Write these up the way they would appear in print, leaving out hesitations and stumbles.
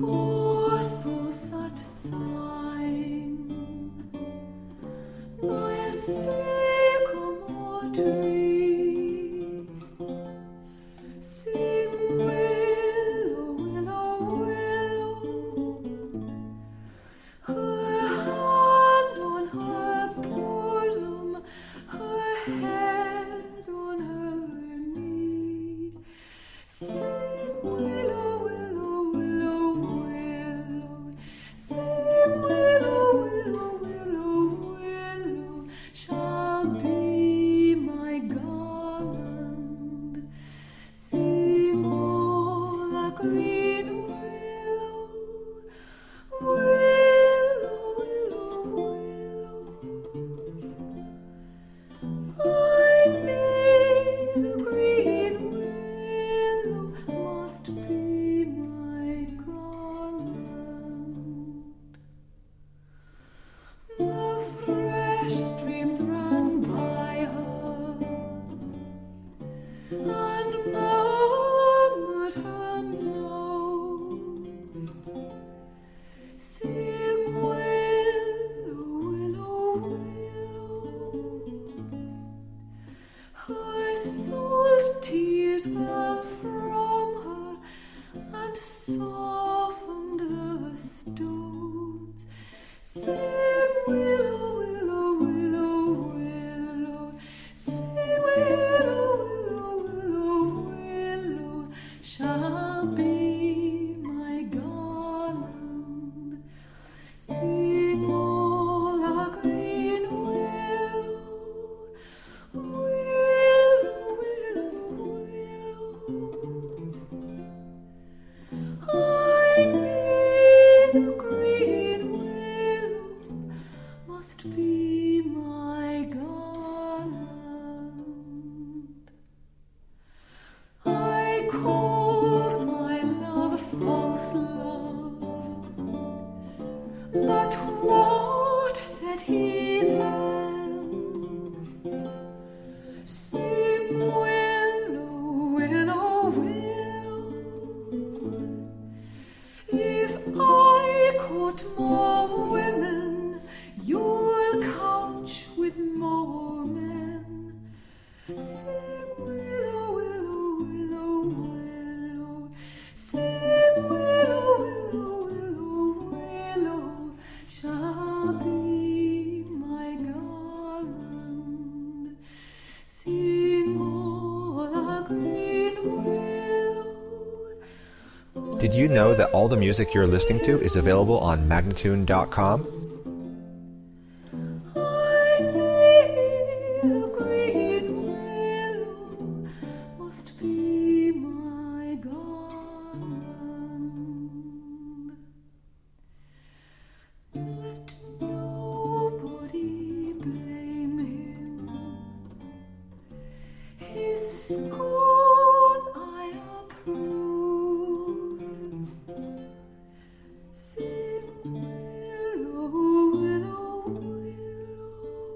Oh, so satisfying. By a sycamore tree, sing willow, willow, willow. Her hand on her bosom, her head on her knee. Sing willow, willow, willow, willow. Sing willow, willow, willow, willow. Shall be my garland. Sing all a green willow, willow, willow, willow. I made the green willow must be my garland. The fresh streams ran by her and murmured her moans. Sing willow, willow, willow. Her salt tears fell from her and softened the stones. Sing willow, willow, willow, willow. Sing willow, willow, willow, willow. Shall be my garland. Sing all a green willow, willow, willow, willow. I made the green willow must be my garland. I called my love false love, but what said he then? Sing willow, willow, willow. If I court more women, you'll couch with more men. Sing willow, willow, willow, willow. Sing willow, willow, willow, willow. Shall be my garland. Sing all a green willow. Did you know that all the music you're listening to is available on Magnatune.com? I made the green willow must be my garland. Let nobody blame him. His scorn I approve. Sing willow, willow, willow.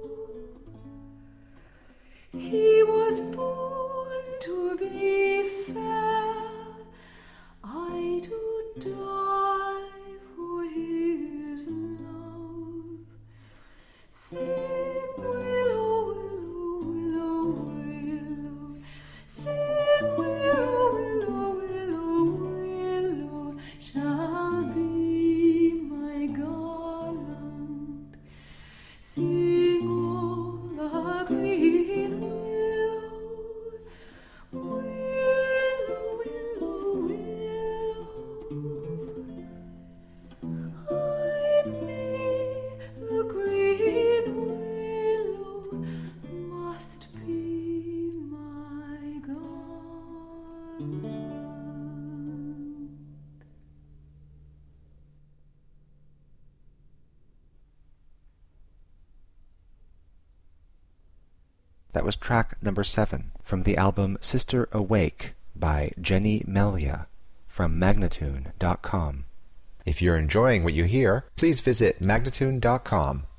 He was born to be fair. I do die for his love. Sing willow, willow, willow, willow. Sing willow, willow, willow, willow. Shall be my garland. Sing all a green willow, willow, willow, willow. I made the green willow must be my garland. That was track number 7 from the album Sister Awake by Jenny Melia from Magnatune.com. If you're enjoying what you hear, please visit Magnatune.com